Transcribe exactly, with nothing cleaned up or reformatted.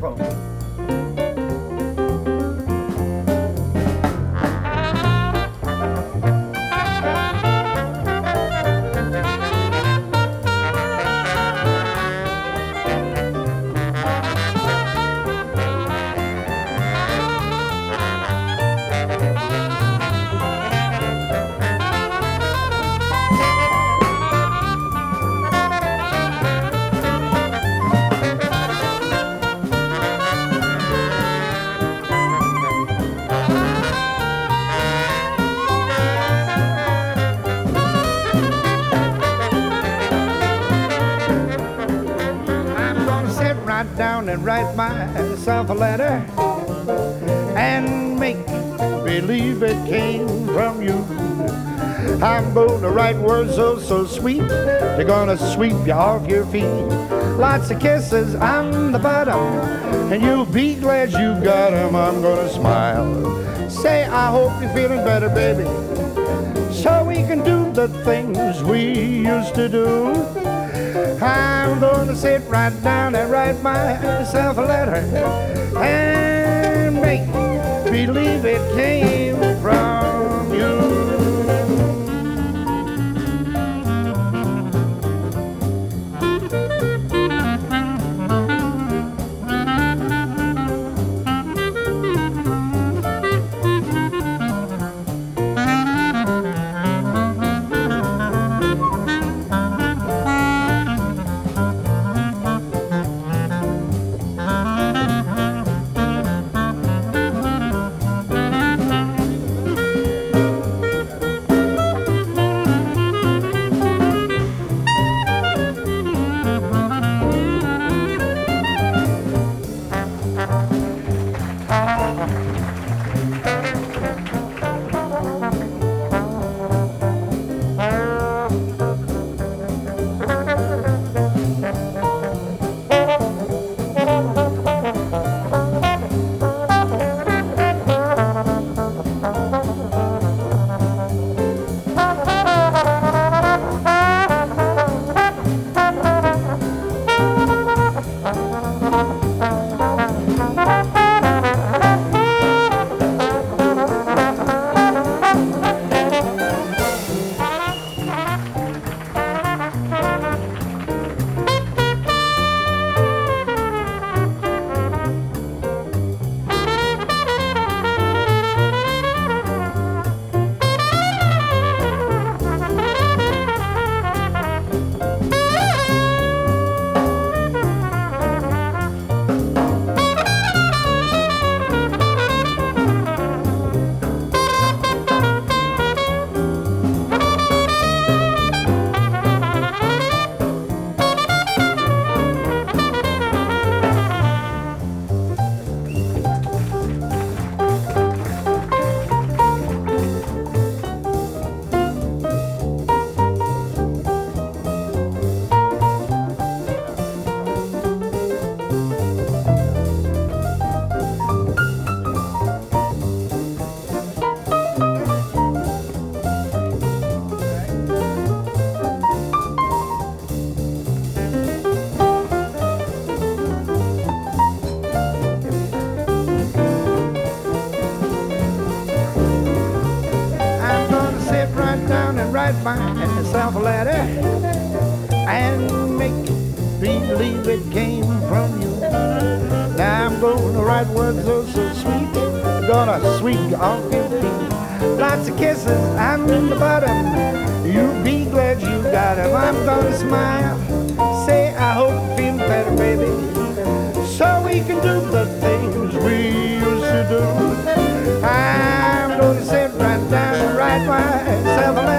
saxophone. Down and write myself a letter and make believe it came from you. I'm going to write words so, so sweet, they're gonna sweep you off your feet. Lots of kisses on the bottom, and you'll be glad you got 'em. I'm gonna smile, say I hope you're feeling better, baby, so we can do the things we used to do. I'm gonna sit right down and write myself a letter and make believe it came from you. Write myself a letter and make believe it came from you. Now I'm gonna write words oh so sweet, gonna sweep you off your feet. Lots of kisses on the bottom, you'll be glad you got 'em. I'm gonna smile, say I hope you feel better, baby, so we can do the things we used to do. I'm gonna sit right down and write myself a letter